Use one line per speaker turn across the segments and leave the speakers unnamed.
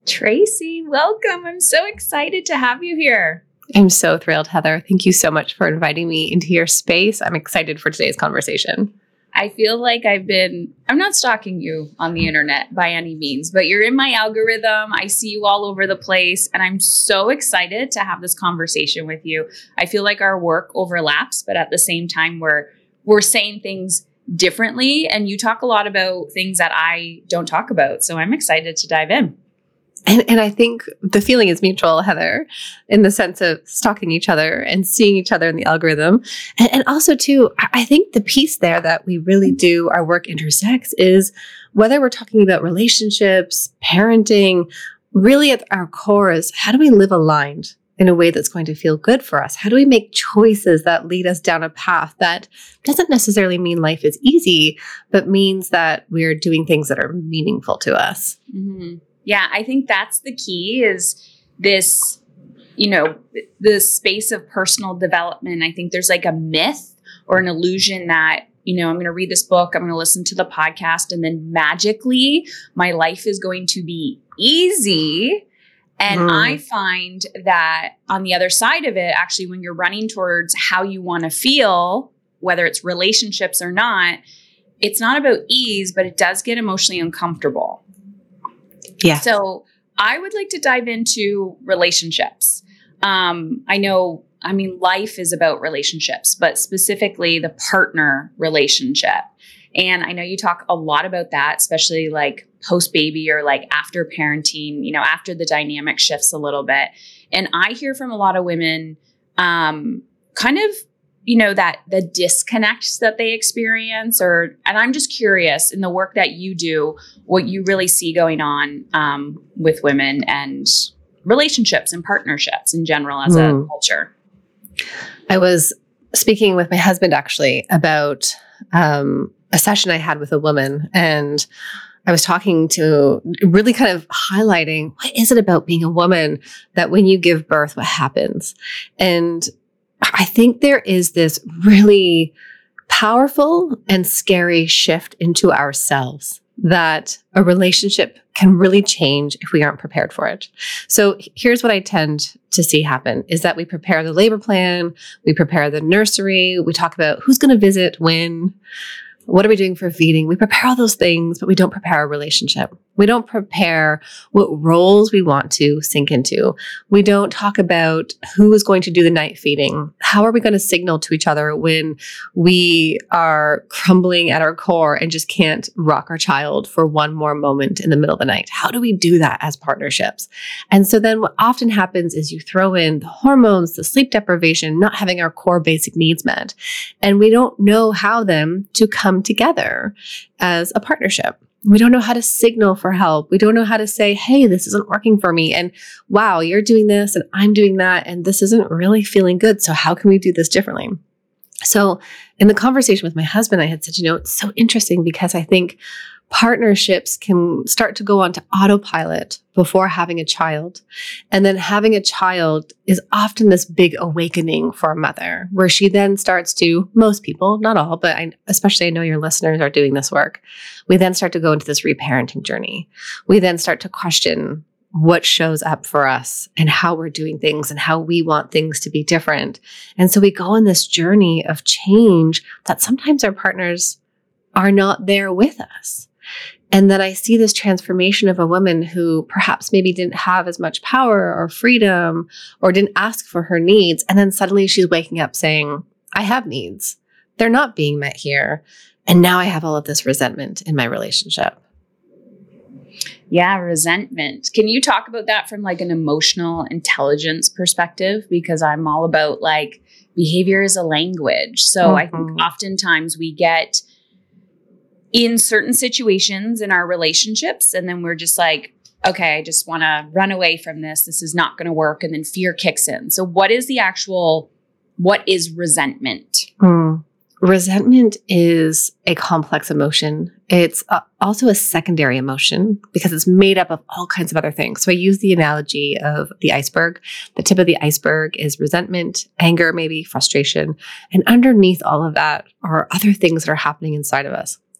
Tracy, welcome. I'm so excited to have you here.
I'm so thrilled, Heather. Thank you so much for inviting me into your space. I'm excited for today's conversation.
I feel like I'm not stalking you on the internet by any means, but you're in my algorithm. I see you all over the place, and I'm so excited to have this conversation with you. I feel like our work overlaps, but at the same time, we're saying things differently, and you talk a lot about things that I don't talk about. So I'm excited to dive in.
And I think the feeling is mutual, Heather, in the sense of stalking each other and seeing each other in the algorithm. And also, too, I think the piece there that we really do, our work intersects, is whether we're talking about relationships, parenting, really at our core is how do we live aligned in a way that's going to feel good for us? How do we make choices that lead us down a path that doesn't necessarily mean life is easy, but means that we're doing things that are meaningful to us?
Mm-hmm. Yeah, I think that's the key is this, the space of personal development. I think there's like a myth or an illusion that, I'm going to read this book, I'm going to listen to the podcast, and then magically my life is going to be easy. And I find that on the other side of it, actually, when you're running towards how you want to feel, whether it's relationships or not, it's not about ease, but it does get emotionally uncomfortable.
Yeah.
So I would like to dive into relationships. Life is about relationships, but specifically the partner relationship. And I know you talk a lot about that, especially like post-baby or like after parenting, after the dynamic shifts a little bit. And I hear from a lot of women, that the disconnects that they experience and I'm just curious in the work that you do, what you really see going on with women and relationships and partnerships in general as a culture.
I was speaking with my husband actually about a session I had with a woman, and I was talking to really kind of highlighting what is it about being a woman that when you give birth, what happens? And I think there is this really powerful and scary shift into ourselves that a relationship can really change if we aren't prepared for it. So here's what I tend to see happen is that we prepare the labor plan, we prepare the nursery, we talk about who's going to visit when, what are we doing for feeding? We prepare all those things, but we don't prepare our relationship. We don't prepare what roles we want to sink into. We don't talk about who is going to do the night feeding. How are we going to signal to each other when we are crumbling at our core and just can't rock our child for one more moment in the middle of the night? How do we do that as partnerships? And so then what often happens is you throw in the hormones, the sleep deprivation, not having our core basic needs met. And we don't know how then to come together as a partnership. We don't know how to signal for help. We don't know how to say, hey, this isn't working for me. And wow, you're doing this and I'm doing that. And this isn't really feeling good. So how can we do this differently? So in the conversation with my husband, I had said, it's so interesting because I think partnerships can start to go onto autopilot before having a child. And then having a child is often this big awakening for a mother, where she then starts to, most people, not all, but especially I know your listeners are doing this work. We then start to go into this reparenting journey. We then start to question what shows up for us and how we're doing things and how we want things to be different. And so we go on this journey of change that sometimes our partners are not there with us. And then I see this transformation of a woman who perhaps maybe didn't have as much power or freedom or didn't ask for her needs. And then suddenly she's waking up saying, I have needs. They're not being met here. And now I have all of this resentment in my relationship.
Yeah, resentment. Can you talk about that from like an emotional intelligence perspective? Because I'm all about like behavior is a language. So I think oftentimes we get in certain situations in our relationships, and then we're just like, okay, I just want to run away from this. This is not going to work. And then fear kicks in. So what is resentment?
Resentment is a complex emotion. It's also a secondary emotion because it's made up of all kinds of other things. So I use the analogy of the iceberg. The tip of the iceberg is resentment, anger, maybe frustration. And underneath all of that are other things that are happening inside of us.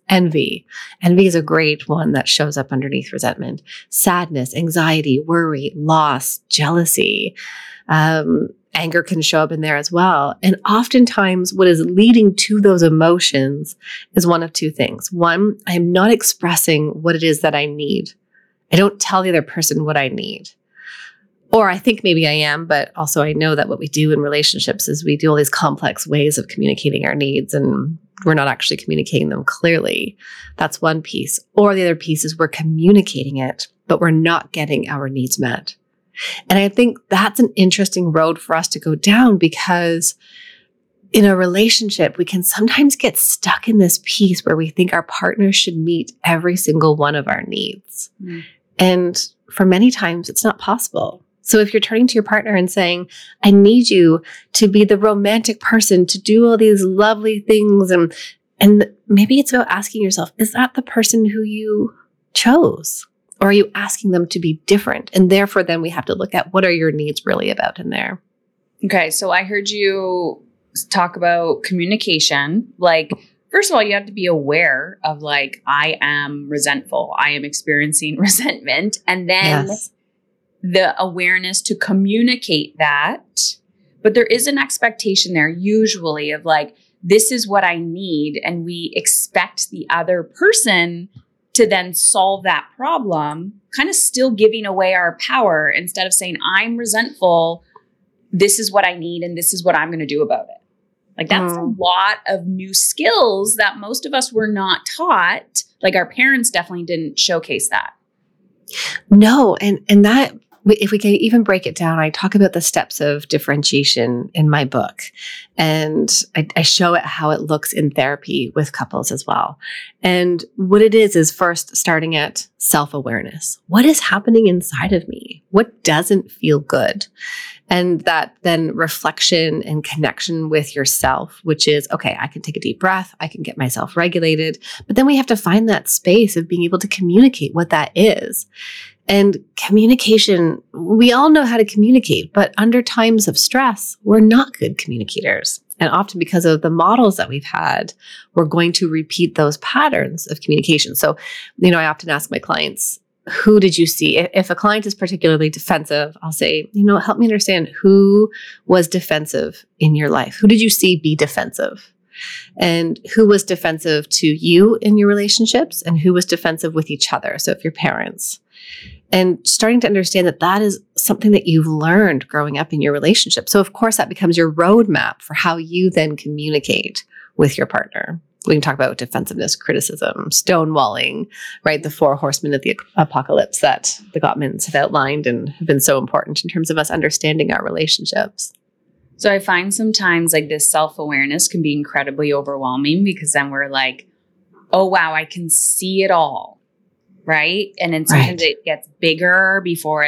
Envy. Envy is a great one that shows up underneath resentment. Sadness, anxiety, worry, loss, jealousy. Anger can show up in there as well. And oftentimes what is leading to those emotions is one of two things. One, I'm not expressing what it is that I need. I don't tell the other person what I need. Or I think maybe I am, but also I know that what we do in relationships is we do all these complex ways of communicating our needs and we're not actually communicating them clearly. That's one piece. Or the other piece is we're communicating it, but we're not getting our needs met. And I think that's an interesting road for us to go down because in a relationship, we can sometimes get stuck in this piece where we think our partner should meet every single one of our needs. And for many times, it's not possible. So if you're turning to your partner and saying, I need you to be the romantic person, to do all these lovely things, and maybe it's about asking yourself, is that the person who you chose? Or are you asking them to be different? And therefore, then we have to look at what are your needs really about in there.
Okay, so I heard you talk about communication. Like, first of all, you have to be aware of like, I am resentful. I am experiencing resentment. And then the awareness to communicate that. But there is an expectation there usually of like, this is what I need. And we expect the other person to then solve that problem, kind of still giving away our power instead of saying, I'm resentful. This is what I need. And this is what I'm going to do about it. Like that's a lot of new skills that most of us were not taught. Like our parents definitely didn't showcase that.
No. And that, if we can even break it down, I talk about the steps of differentiation in my book. And I show it how it looks in therapy with couples as well. And what it is first starting at self-awareness. What is happening inside of me? What doesn't feel good? And that then reflection and connection with yourself, which is, okay, I can take a deep breath. I can get myself regulated. But then we have to find that space of being able to communicate what that is. And communication, we all know how to communicate, but under times of stress, we're not good communicators. And often because of the models that we've had, we're going to repeat those patterns of communication. So, I often ask my clients, who did you see? If a client is particularly defensive, I'll say, help me understand who was defensive in your life. Who did you see be defensive? And who was defensive to you in your relationships and who was defensive with each other? So if your parents. And starting to understand that that is something that you've learned growing up in your relationship. So of course that becomes your roadmap for how you then communicate with your partner. We can talk about defensiveness, criticism, stonewalling, right? The 4 horsemen of the apocalypse that the Gottmans have outlined and have been so important in terms of us understanding our relationships.
So I find sometimes like this self-awareness can be incredibly overwhelming because then we're like, oh, wow, I can see it all. Right. And then sometimes it gets bigger before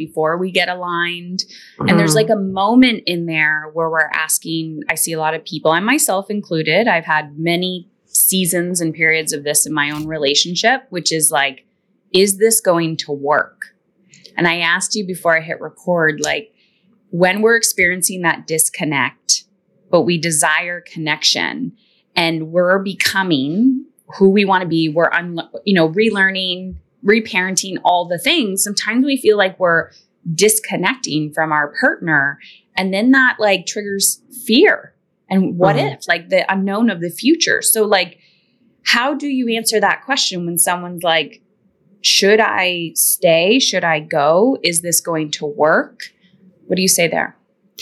we get aligned. Mm-hmm. And there's like a moment in there where we're asking, I see a lot of people and myself included. I've had many seasons and periods of this in my own relationship, which is like, is this going to work? And I asked you before I hit record, like when we're experiencing that disconnect, but we desire connection and we're becoming who we want to be, we're relearning, reparenting, all the things. Sometimes we feel like we're disconnecting from our partner, and then that like triggers fear. And what if, like the unknown of the future? So like, how do you answer that question when someone's like, should I stay? Should I go? Is this going to work? What do you say there?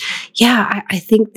Yeah, I think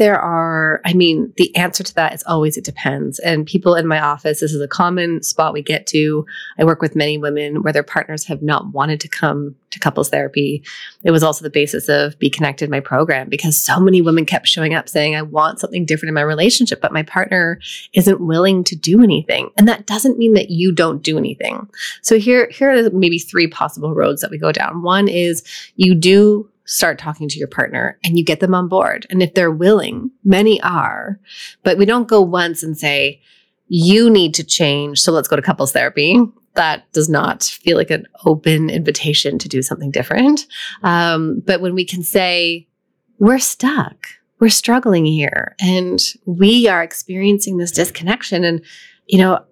the answer to that is always it depends. And people in my office, this is a common spot we get to. I work with many women where their partners have not wanted to come to couples therapy. It was also the basis of Be Connected, my program, because so many women kept showing up saying, I want something different in my relationship, but my partner isn't willing to do anything. And that doesn't mean that you don't do anything. So here are maybe 3 possible roads that we go down. One is you do start talking to your partner and you get them on board. And if they're willing, many are, but we don't go once and say, you need to change, so let's go to couples therapy. That does not feel like an open invitation to do something different. But when we can say, we're stuck, we're struggling here, and we are experiencing this disconnection. And,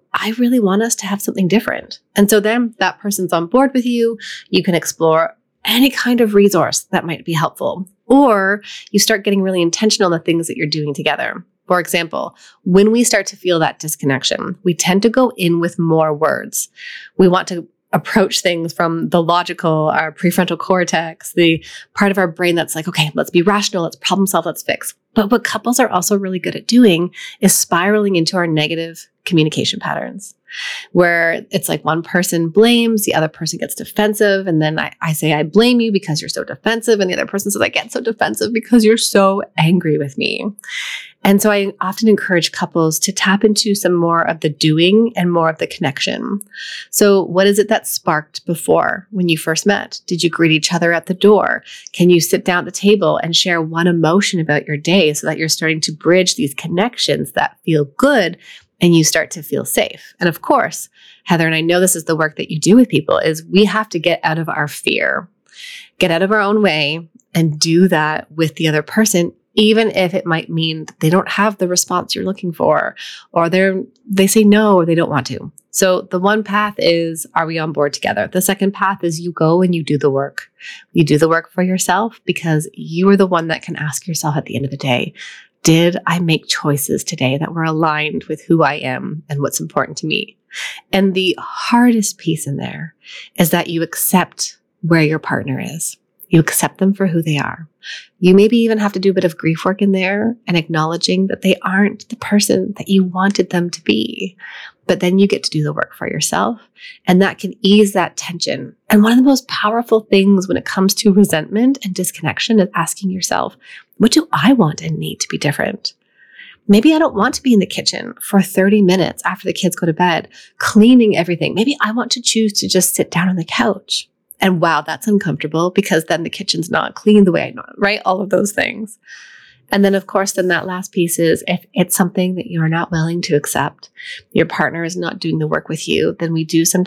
I really want us to have something different. And so then that person's on board with you. You can explore any kind of resource that might be helpful, or you start getting really intentional in the things that you're doing together. For example, when we start to feel that disconnection, we tend to go in with more words. We want to approach things from the logical, our prefrontal cortex, the part of our brain that's like, okay, let's be rational, let's problem solve, let's fix. But what couples are also really good at doing is spiraling into our negative communication patterns, where it's like one person blames, the other person gets defensive. And then I say, I blame you because you're so defensive. And the other person says, I get so defensive because you're so angry with me. And so I often encourage couples to tap into some more of the doing and more of the connection. So what is it that sparked before when you first met? Did you greet each other at the door? Can you sit down at the table and share one emotion about your day so that you're starting to bridge these connections that feel good and you start to feel safe? And of course, Heather, and I know this is the work that you do with people, is we have to get out of our fear, get out of our own way and do that with the other person, even if it might mean that they don't have the response you're looking for, or they say no, or they don't want to. So the one path is, are we on board together? The second path is you go and you do the work. You do the work for yourself because you are the one that can ask yourself at the end of the day, did I make choices today that were aligned with who I am and what's important to me? And the hardest piece in there is that you accept where your partner is. You accept them for who they are. You maybe even have to do a bit of grief work in there and acknowledging that they aren't the person that you wanted them to be. But then you get to do the work for yourself, and that can ease that tension. And one of the most powerful things when it comes to resentment and disconnection is asking yourself, what do I want and need to be different? Maybe I don't want to be in the kitchen for 30 minutes after the kids go to bed, cleaning everything. Maybe I want to choose to just sit down on the couch. And wow, that's uncomfortable because then the kitchen's not clean the way I know it, right? All of those things. And then, of course, then that last piece is if it's something that you're not willing to accept, your partner is not doing the work with you, then we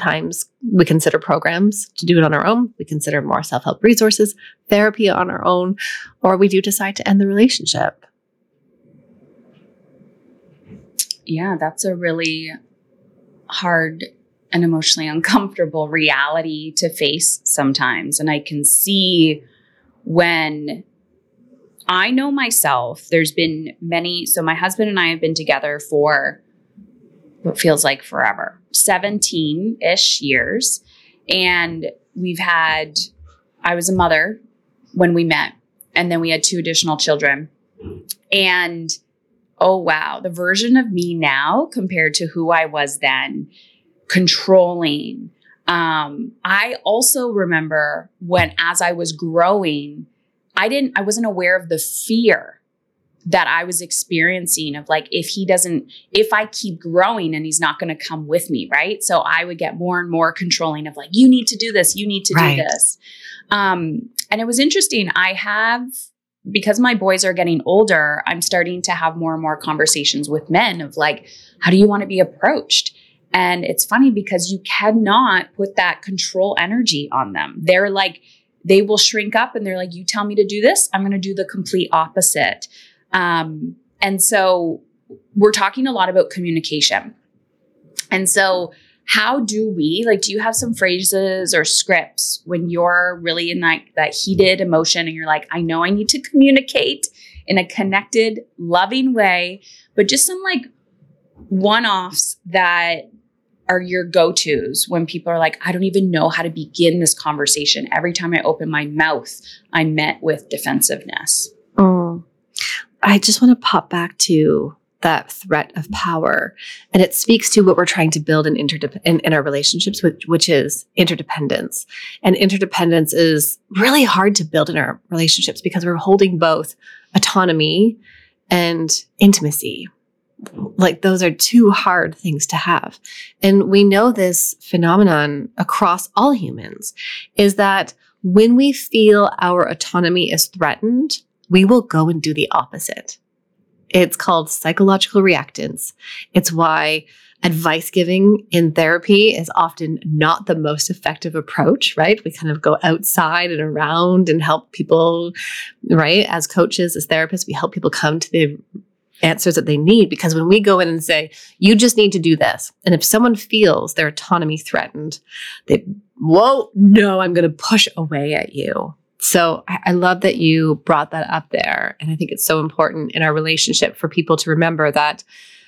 consider programs to do it on our own. We consider more self-help resources, therapy on our own, or we do decide to end the relationship.
Yeah, that's a really hard and emotionally uncomfortable reality to face sometimes. And I can see when I know myself, there's been so my husband and I have been together for what feels like forever, 17-ish years. And I was a mother when we met, and then we had 2 additional children. And oh, wow, the version of me now compared to who I was then, controlling. I also remember when, as I was growing, I wasn't aware of the fear that I was experiencing of like, if I keep growing and he's not going to come with me. Right. So I would get more and more controlling of like, you need to do this. You need to do this. And it was interesting. Because my boys are getting older, I'm starting to have more and more conversations with men of like, how do you want to be approached? And it's funny because you cannot put that control energy on them. They will shrink up and they're like, you tell me to do this, I'm going to do the complete opposite. And so we're talking a lot about communication. And so how do you have some phrases or scripts when you're really in that heated emotion and you're like, I know I need to communicate in a connected, loving way, but just some like one-offs that are your go-tos when people are like, I don't even know how to begin this conversation. Every time I open my mouth, I'm met with defensiveness.
I just want to pop back to that threat of power. And it speaks to what we're trying to build in our relationships, which is interdependence. And interdependence is really hard to build in our relationships because we're holding both autonomy and intimacy. Like those are 2 hard things to have. And we know this phenomenon across all humans is that when we feel our autonomy is threatened, we will go and do the opposite. It's called psychological reactance. It's why advice giving in therapy is often not the most effective approach, right? We kind of go outside and around and help people, right? As coaches, as therapists, we help people come to the answers that they need. Because when we go in and say, you just need to do this, and if someone feels their autonomy threatened, whoa, no, I'm going to push away at you. So I love that you brought that up there. And I think it's so important in our relationship for people to remember that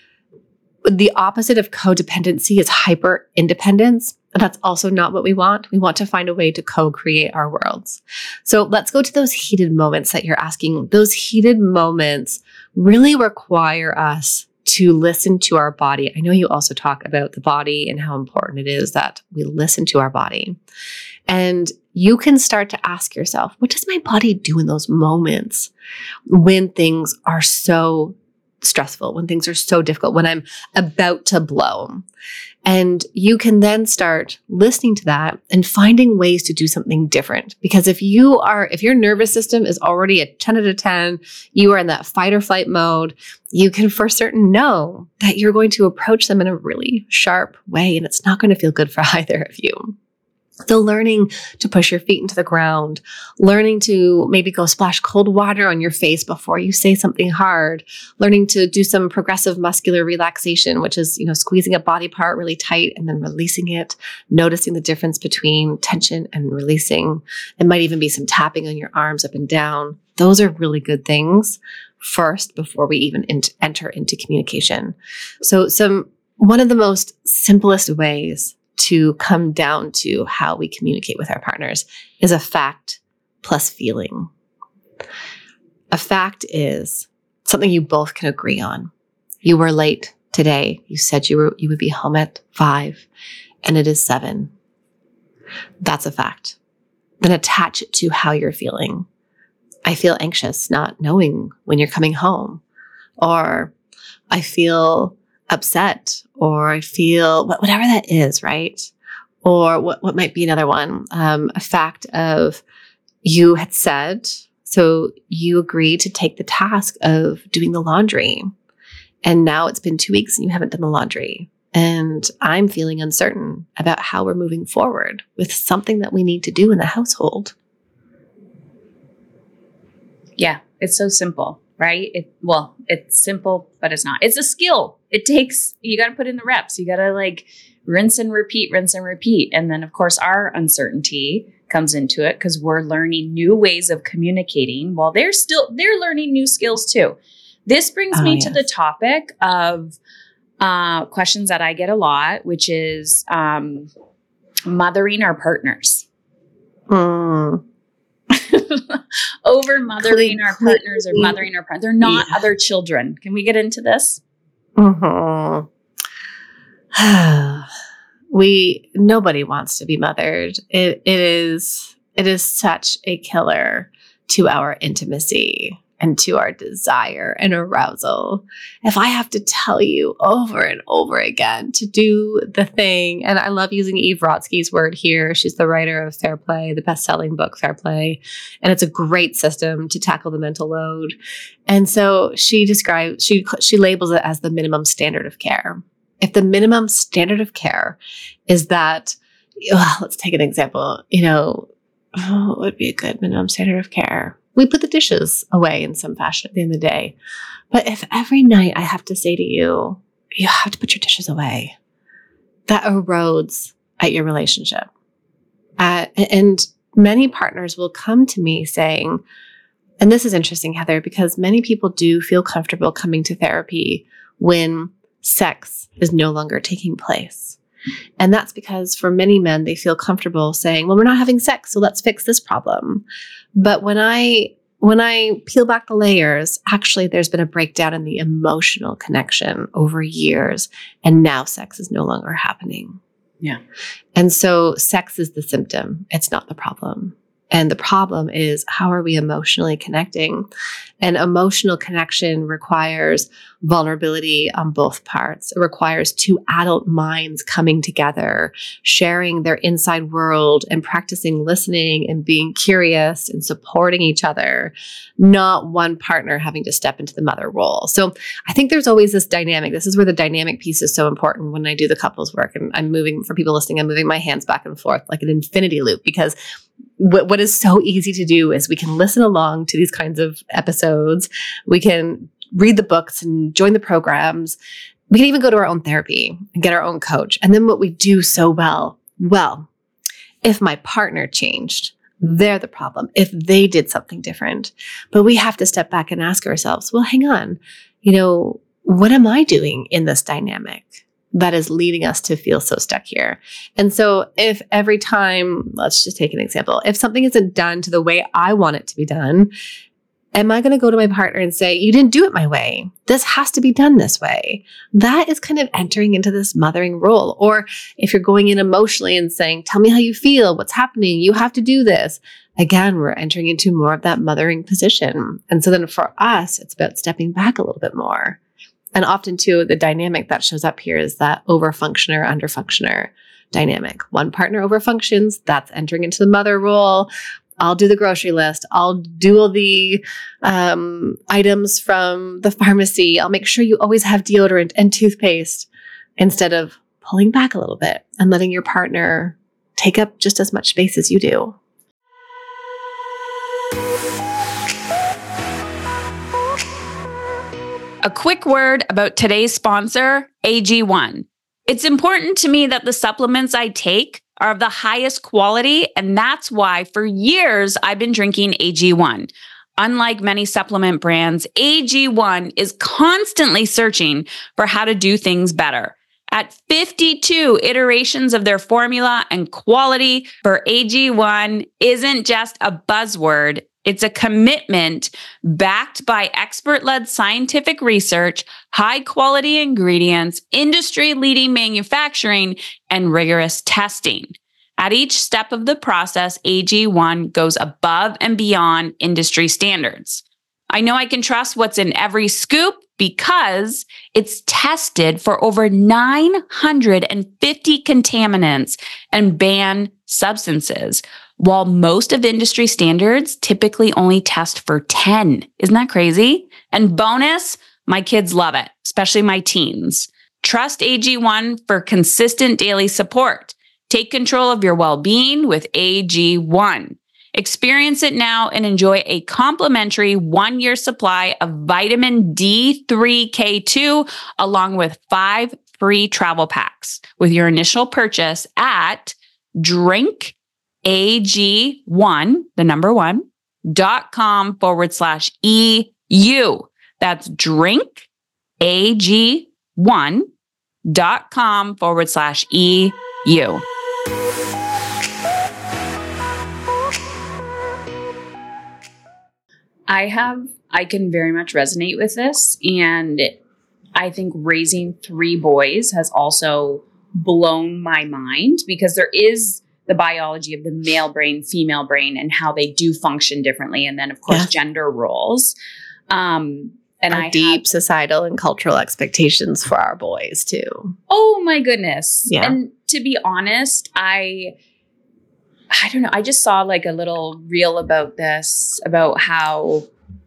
the opposite of codependency is hyper independence. And that's also not what we want. We want to find a way to co-create our worlds. So let's go to those heated moments that you're asking. Those heated moments really require us to listen to our body. I know you also talk about the body and how important it is that we listen to our body. And you can start to ask yourself, what does my body do in those moments when things are so stressful, when things are so difficult, when I'm about to blow? And you can then start listening to that and finding ways to do something different. Because if your nervous system is already a 10 out of 10, you are in that fight or flight mode, you can for certain know that you're going to approach them in a really sharp way, and it's not going to feel good for either of you. So learning to push your feet into the ground, learning to maybe go splash cold water on your face before you say something hard, learning to do some progressive muscular relaxation, which is, squeezing a body part really tight and then releasing it, noticing the difference between tension and releasing. It might even be some tapping on your arms up and down. Those are really good things first before we even enter into communication. So one of the most simplest ways to come down to how we communicate with our partners is a fact plus feeling. A fact is something you both can agree on. You were late today. You said you would be home at 5, and it is 7. That's a fact. Then attach it to how you're feeling. I feel anxious not knowing when you're coming home, or I feel upset, or I feel whatever that is, right? Or what might be another one, a fact of you had said, so you agreed to take the task of doing the laundry, and now it's been 2 weeks and you haven't done the laundry. And I'm feeling uncertain about how we're moving forward with something that we need to do in the household.
Yeah, it's so simple, right? It's simple, but it's not. It's a skill. You got to put in the reps. You got to rinse and repeat. And then of course our uncertainty comes into it because we're learning new ways of communicating while they're learning new skills too. This brings me to the topic of questions that I get a lot, which is mothering our partners. Over mothering our partners or mothering our partners. They're not other children. Can we get into this?
Mm-hmm. Nobody wants to be mothered. It is such a killer to our intimacy and to our desire and arousal. If I have to tell you over and over again to do the thing, and I love using Eve Rodsky's word here. She's the writer of Fair Play, the best-selling book, Fair Play. And it's a great system to tackle the mental load. And so she labels it as the minimum standard of care. If the minimum standard of care is that, let's take an example, what would be a good minimum standard of care? We put the dishes away in some fashion at the end of the day. But if every night I have to say to you, you have to put your dishes away, that erodes at your relationship. And many partners will come to me saying, and this is interesting, Heather, because many people do feel comfortable coming to therapy when sex is no longer taking place. And that's because for many men, they feel comfortable saying, well, we're not having sex, so let's fix this problem. But when I peel back the layers, actually, there's been a breakdown in the emotional connection over years, and now sex is no longer happening.
Yeah.
And so sex is the symptom. It's not the problem. And the problem is, how are we emotionally connecting? And emotional connection requires vulnerability on both parts. It requires two adult minds coming together, sharing their inside world and practicing listening and being curious and supporting each other, not one partner having to step into the mother role. So I think there's always this dynamic. This is where the dynamic piece is so important when I do the couples work. And I'm moving, for people listening, I'm moving my hands back and forth like an infinity loop, because what is so easy to do is we can listen along to these kinds of episodes. We can read the books and join the programs. We can even go to our own therapy and get our own coach. And then what we do so well, if my partner changed, they're the problem. If they did something different, but we have to step back and ask ourselves, well, hang on, what am I doing in this dynamic that is leading us to feel so stuck here? And so if every time, let's just take an example, if something isn't done to the way I want it to be done, am I going to go to my partner and say, you didn't do it my way? This has to be done this way. That is kind of entering into this mothering role. Or if you're going in emotionally and saying, tell me how you feel, what's happening, you have to do this. Again, we're entering into more of that mothering position. And so then for us, it's about stepping back a little bit more. And often too, the dynamic that shows up here is that overfunctioner, underfunctioner dynamic. One partner overfunctions, that's entering into the mother role. I'll do the grocery list. I'll do all the items from the pharmacy. I'll make sure you always have deodorant and toothpaste, instead of pulling back a little bit and letting your partner take up just as much space as you do.
A quick word about today's sponsor, AG1. It's important to me that the supplements I take are of the highest quality, and that's why for years I've been drinking AG1. Unlike many supplement brands, AG1 is constantly searching for how to do things better. At 52 iterations of their formula, and quality for AG1 isn't just a buzzword, it's a commitment backed by expert-led scientific research, high-quality ingredients, industry-leading manufacturing, and rigorous testing. At each step of the process, AG1 goes above and beyond industry standards. I know I can trust what's in every scoop because it's tested for over 950 contaminants and banned substances, while most of industry standards typically only test for 10. Isn't that crazy? And bonus, my kids love it, especially my teens. Trust AG1 for consistent daily support. Take control of your well-being with AG1. Experience it now and enjoy a complimentary 1-year supply of vitamin D3K2 along with 5 free travel packs with your initial purchase at drinkag1, the number 1.com/EU. That's drinkag1.com/EU. I can very much resonate with this. And I think raising 3 boys has also blown my mind, because there is the biology of the male brain, female brain, and how they do function differently. And then, of course, gender roles. And
our deep societal and cultural expectations for our boys too.
Oh my goodness.
Yeah.
And to be honest, I don't know. I just saw like a little reel about this, about how,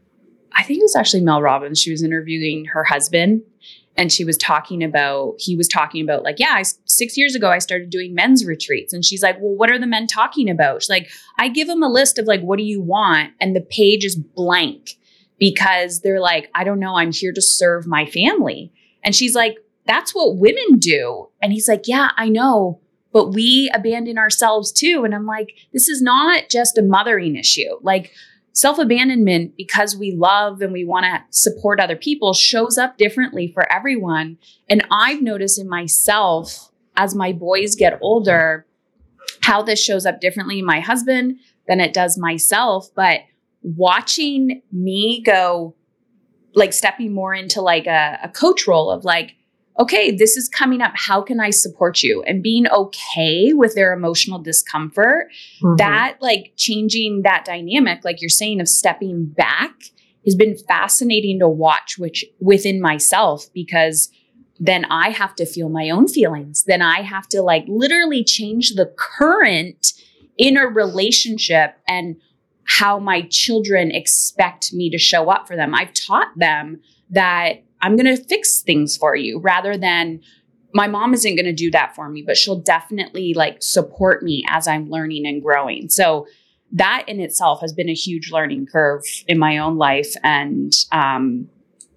I think it was actually Mel Robbins. She was interviewing her husband, and he was talking about like, 6 years ago, I started doing men's retreats. And she's like, well, what are the men talking about? She's like, I give them a list of like, what do you want? And the page is blank, because they're like, I don't know, I'm here to serve my family. And she's like, that's what women do. And he's like, yeah, I know, but we abandon ourselves too. And I'm like, this is not just a mothering issue. Like, self-abandonment, because we love and we want to support other people, shows up differently for everyone. And I've noticed in myself, as my boys get older, how this shows up differently in my husband than it does myself. But watching me go, like, stepping more into like a coach role of like, okay, this is coming up. How can I support you? And being okay with their emotional discomfort, that like changing that dynamic, like you're saying, of stepping back, has been fascinating to watch, which within myself, because then I have to feel my own feelings. Then I have to like literally change the current in a relationship and how my children expect me to show up for them. I've taught them that I'm going to fix things for you, rather than my mom isn't going to do that for me, but she'll definitely like support me as I'm learning and growing. So that in itself has been a huge learning curve in my own life. And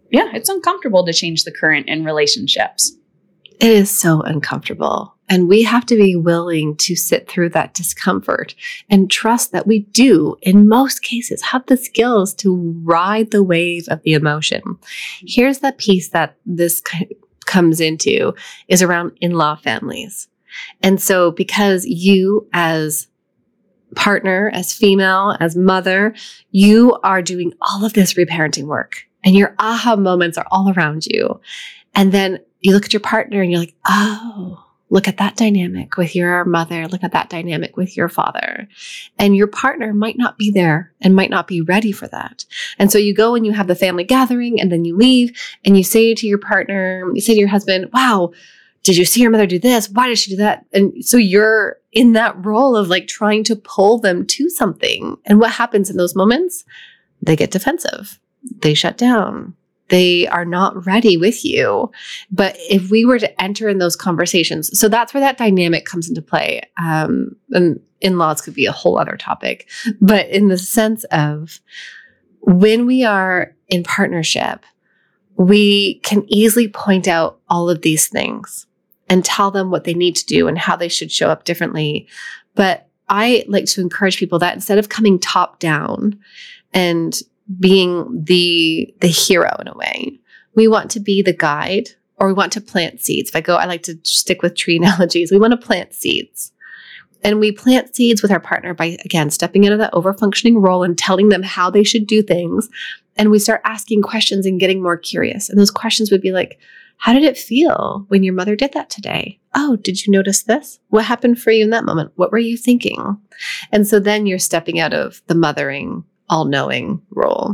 Yeah, it's uncomfortable to change the current in relationships.
It is so uncomfortable. And we have to be willing to sit through that discomfort and trust that we do, in most cases, have the skills to ride the wave of the emotion. Here's the piece that this comes into is around in-law families. And so because you as partner, as female, as mother, you are doing all of this reparenting work and your aha moments are all around you. And then you look at your partner and you're like, oh, look at that dynamic with your mother. Look at that dynamic with your father. And your partner might not be there and might not be ready for that. And so you go and you have the family gathering and then you leave and you say to your partner, you say to your husband, wow, did you see your mother do this? Why did she do that? And so you're in that role of like trying to pull them to something. And what happens in those moments? They get defensive. They shut down. They are not ready with you. But if we were to enter in those conversations, so that's where that dynamic comes into play. And in-laws could be a whole other topic. But in the sense of when we are in partnership, we can easily point out all of these things and tell them what they need to do and how they should show up differently. But I like to encourage people that instead of coming top down and being the hero in a way, we want to be the guide, or we want to plant seeds. I like to stick with tree analogies. We want to plant seeds. And we plant seeds with our partner by, again, stepping into that over-functioning role and telling them how they should do things. And we start asking questions and getting more curious. And those questions would be like, how did it feel when your mother did that today? Oh, did you notice this? What happened for you in that moment? What were you thinking? And so then you're stepping out of the mothering, all-knowing role.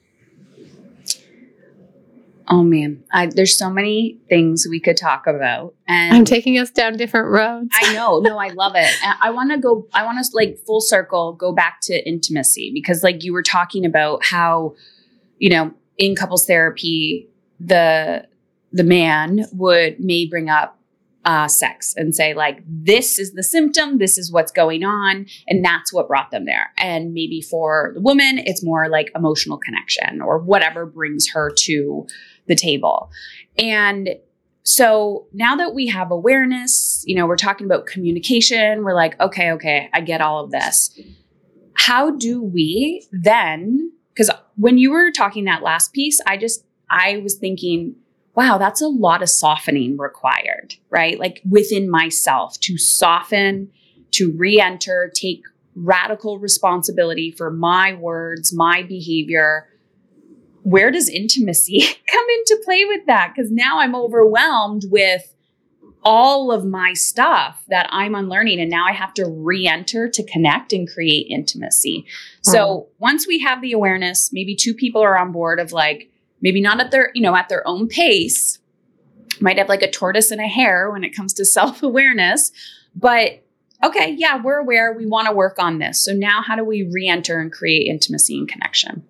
Oh man, there's so many things we could talk about, and
I'm taking us down different roads.
I know, no, I love it. I want to like full circle, go back to intimacy, because like you were talking about how, in couples therapy, the man may bring up sex and say like, this is the symptom, this is what's going on. And that's what brought them there. And maybe for the woman, it's more like emotional connection or whatever brings her to the table. And so now that we have awareness, we're talking about communication, we're like, okay, I get all of this. How do we then, because when you were talking that last piece, I was thinking, wow, that's a lot of softening required, right? Like within myself to soften, to re-enter, take radical responsibility for my words, my behavior. Where does intimacy come into play with that? Because now I'm overwhelmed with all of my stuff that I'm unlearning. And now I have to re-enter to connect and create intimacy. So once we have the awareness, maybe two people are on board of like, maybe not at their, at their own pace, might have like a tortoise and a hare when it comes to self-awareness, but okay, yeah, we're aware, we want to work on this. So now how do we re-enter and create intimacy and connection?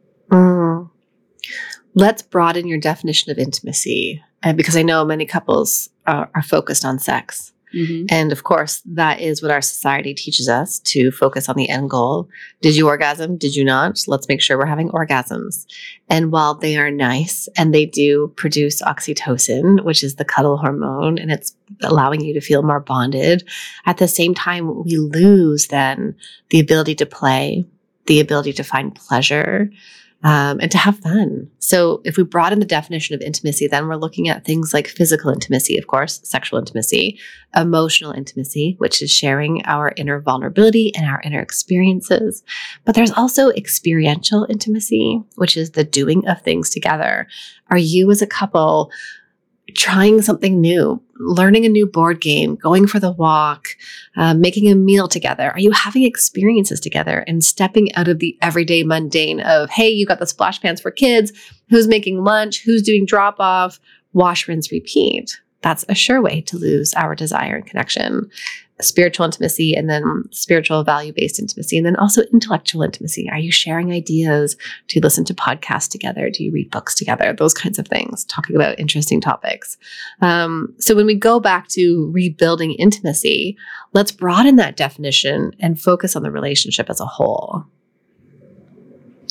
Let's broaden your definition of intimacy, because I know many couples are focused on sex. Mm-hmm. And of course, that is what our society teaches us, to focus on the end goal. Did you orgasm? Did you not? Let's make sure we're having orgasms. And while they are nice and they do produce oxytocin, which is the cuddle hormone, and it's allowing you to feel more bonded, at the same time, we lose then the ability to play, the ability to find pleasure, and to have fun. So if we broaden the definition of intimacy, then we're looking at things like physical intimacy, of course, sexual intimacy, emotional intimacy, which is sharing our inner vulnerability and our inner experiences. But there's also experiential intimacy, which is the doing of things together. Are you as a couple trying something new, learning a new board game, going for the walk, making a meal together? Are you having experiences together and stepping out of the everyday mundane of, hey, you got the splash pans for kids, who's making lunch, who's doing drop off, wash, rinse, repeat? That's a sure way to lose our desire and connection. Spiritual intimacy, and then spiritual value-based intimacy, and then also intellectual intimacy. Are you sharing ideas? Do you listen to podcasts together? Do you read books together? Those kinds of things, talking about interesting topics. So when we go back to rebuilding intimacy, let's broaden that definition and focus on the relationship as a whole.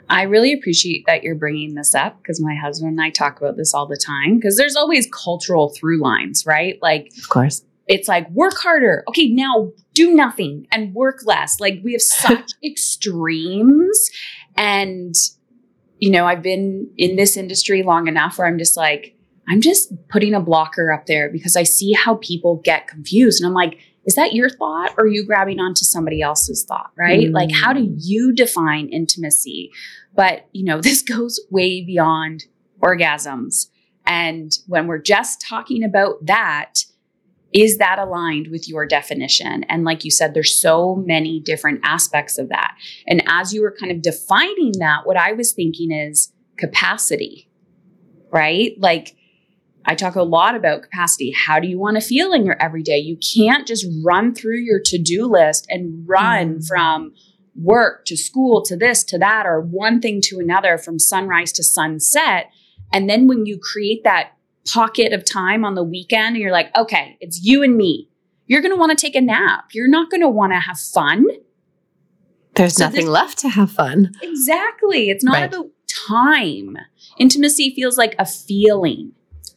I really appreciate that you're bringing this up because my husband and I talk about this all the time because there's always cultural through lines, right? Like,
Of course.
it's like work harder. Okay, now do nothing and work less. Like we have such extremes. And, you know, I've been in this industry long enough where I'm just like, I'm just putting a blocker up there because I see how people get confused. And I'm like, is that your thought or are you grabbing onto somebody else's thought, right? Like, how do you define intimacy? But, you know, this goes way beyond orgasms. And when we're just talking about that, is that aligned with your definition? And like you said, there's so many different aspects of that. And as you were kind of defining that, what I was thinking is capacity, right? Like, I talk a lot about capacity. How do you want to feel in your everyday? You can't just run through your to-do list and run from work to school to this to that, or one thing to another from sunrise to sunset. And then when you create that pocket of time on the weekend and you're like, okay, it's you and me, you're going to want to take a nap. You're not going to want to have fun.
There's nothing left to have fun.
Exactly. It's not about time. Intimacy feels like a feeling.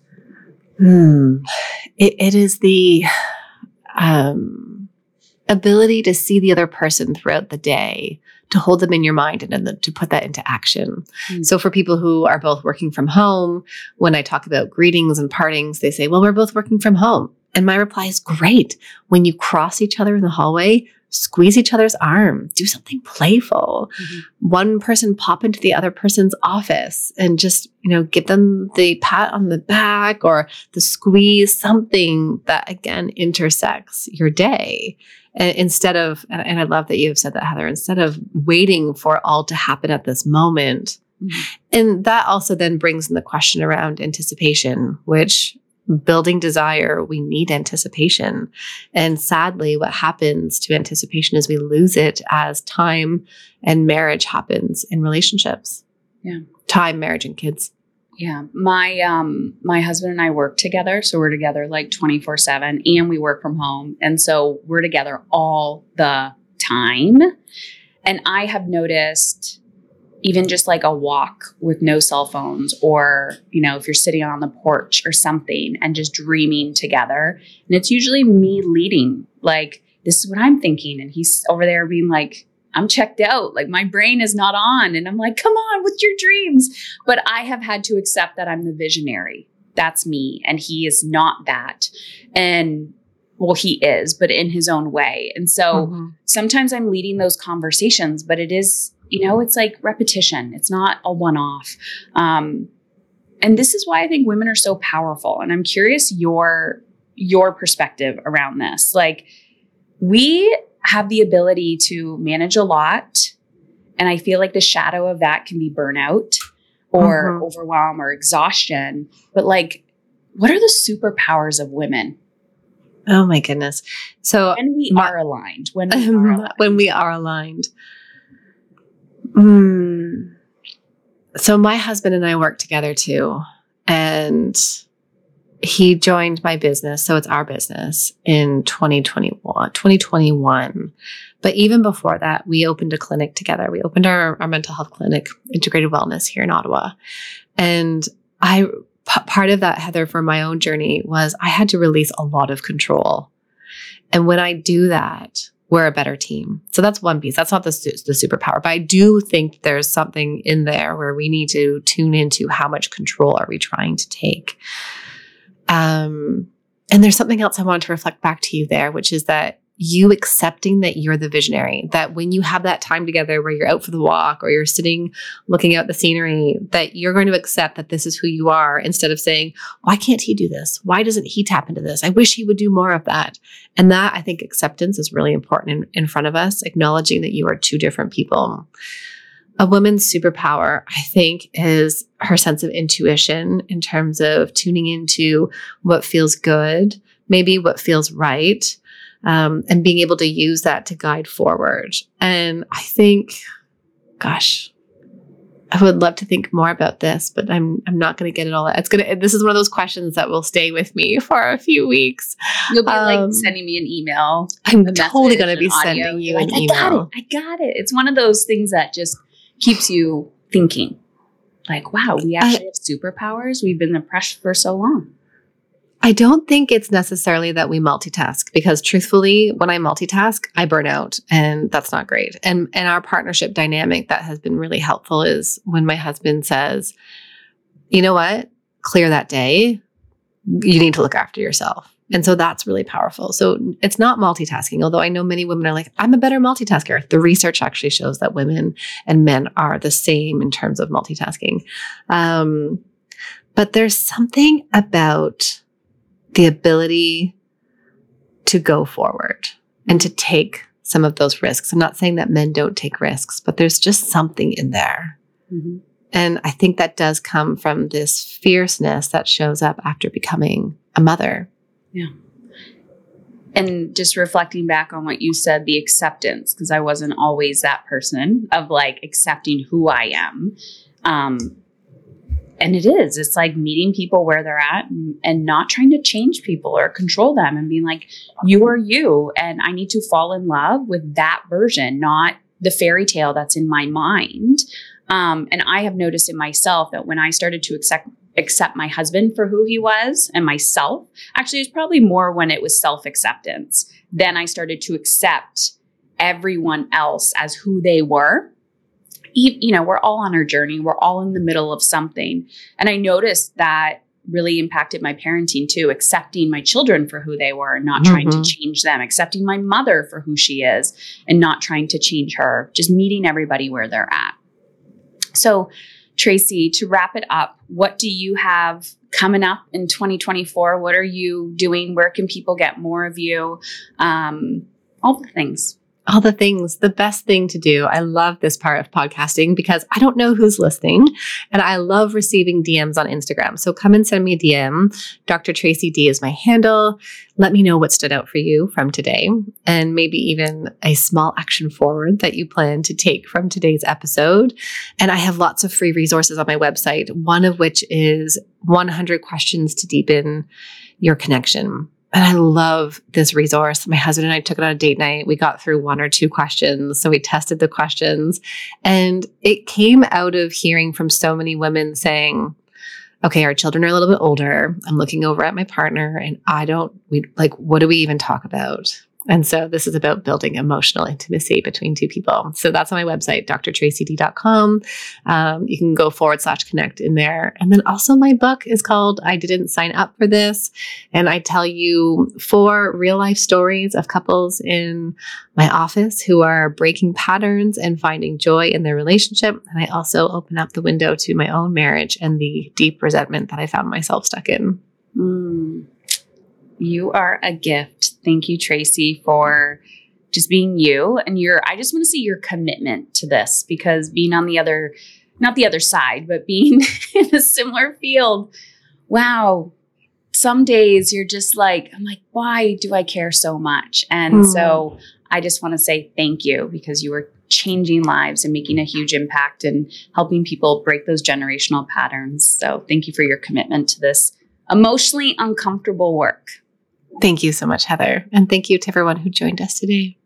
It is the ability to see the other person throughout the day, to hold them in your mind and then to put that into action. So for people who are both working from home, when I talk about greetings and partings, they say, well, we're both working from home. And my reply is, great. When you cross each other in the hallway, squeeze each other's arm, do something playful. One person pop into the other person's office and just, you know, give them the pat on the back or the squeeze, something that again intersects your day. And instead of, and I love that you've said that, Heather, instead of waiting for it all to happen at this moment. And that also then brings in the question around anticipation, which building desire, we need anticipation. And sadly, what happens to anticipation is we lose it as time and marriage happens in relationships.
Yeah.
Time, marriage, and kids.
Yeah. My husband and I work together. So we're together like 24/7 and we work from home. And so we're together all the time. And I have noticed even just like a walk with no cell phones, or, you know, if you're sitting on the porch or something and just dreaming together. And it's usually me leading, like, this is what I'm thinking. And he's over there being like, I'm checked out. Like my brain is not on. And I'm like, come on with your dreams. But I have had to accept that I'm the visionary. That's me. And he is not that. And well, he is, but in his own way. And so sometimes I'm leading those conversations, but it is, you know, it's like repetition. It's not a one-off. And this is why I think women are so powerful. And I'm curious your perspective around this. Like, we have the ability to manage a lot. And I feel like the shadow of that can be burnout or overwhelm or exhaustion. But like, what are the superpowers of women?
Oh my goodness. So
when we are aligned, when
we are aligned. So my husband and I work together too. And he joined my business. So it's our business in 2021. But even before that, we opened a clinic together. We opened our mental health clinic, Integrated Wellness, here in Ottawa. And part of that, Heather, for my own journey was I had to release a lot of control. And when I do that, we're a better team. So that's one piece. That's not the superpower. But I do think there's something in there where we need to tune into how much control are we trying to take. And there's something else I want to reflect back to you there, which is that you accepting that you're the visionary, that when you have that time together where you're out for the walk or you're sitting looking out the scenery, that you're going to accept that this is who you are instead of saying, why can't he do this? Why doesn't he tap into this? I wish he would do more of that. And that, I think, acceptance is really important in front of us, acknowledging that you are two different people. A woman's superpower, I think, is her sense of intuition in terms of tuning into what feels good, maybe what feels right, and being able to use that to guide forward. And I think, gosh, I would love to think more about this, but I'm not going to get it all. This is one of those questions that will stay with me for a few weeks.
You'll be like sending me an email.
I'm totally going to be sending you an email.
I got it. It's one of those things that just keeps you thinking like, wow, we actually have superpowers. We've been oppressed for so long.
I don't think it's necessarily that we multitask, because truthfully, when I multitask, I burn out, and that's not great. And our partnership dynamic that has been really helpful is when my husband says, you know what, clear that day. You need to look after yourself. And so that's really powerful. So it's not multitasking, although I know many women are like, I'm a better multitasker. The research actually shows that women and men are the same in terms of multitasking. But there's something about the ability to go forward and to take some of those risks. I'm not saying that men don't take risks, but there's just something in there. Mm-hmm. And I think that does come from this fierceness that shows up after becoming a mother.
Yeah. And just reflecting back on what you said, the acceptance, because I wasn't always that person of like accepting who I am. And it's like meeting people where they're at and not trying to change people or control them and being like, you are you. And I need to fall in love with that version, not the fairy tale that's in my mind. And I have noticed in myself that when I started to accept my husband for who he was and myself, actually, it was probably more when it was self-acceptance. Then I started to accept everyone else as who they were. You know, we're all on our journey. We're all in the middle of something. And I noticed that really impacted my parenting too, accepting my children for who they were and not trying to change them, accepting my mother for who she is and not trying to change her, just meeting everybody where they're at. So, Tracy, to wrap it up, what do you have coming up in 2024? What are you doing? Where can people get more of you? All the things.
All the things, the best thing to do. I love this part of podcasting because I don't know who's listening, and I love receiving DMs on Instagram. So come and send me a DM. Dr. Tracy D is my handle. Let me know what stood out for you from today, and maybe even a small action forward that you plan to take from today's episode. And I have lots of free resources on my website, one of which is 100 questions to deepen your connection. And I love this resource. My husband and I took it on a date night. We got through 1 or 2 questions. So we tested the questions, and it came out of hearing from so many women saying, okay, our children are a little bit older. I'm looking over at my partner and what do we even talk about? And so this is about building emotional intimacy between 2 people. So that's on my website, drtracyd.com. You can go /connect in there. And then also my book is called I Didn't Sign Up for This. And I tell you 4 real life stories of couples in my office who are breaking patterns and finding joy in their relationship. And I also open up the window to my own marriage and the deep resentment that I found myself stuck in.
You are a gift. Thank you, Tracy, for just being you. And I just want to see your commitment to this, because being on not the other side, but being in a similar field, wow, some days you're just like, I'm like, why do I care so much? And so I just want to say thank you, because you are changing lives and making a huge impact and helping people break those generational patterns. So thank you for your commitment to this emotionally uncomfortable work.
Thank you so much, Heather. And thank you to everyone who joined us today.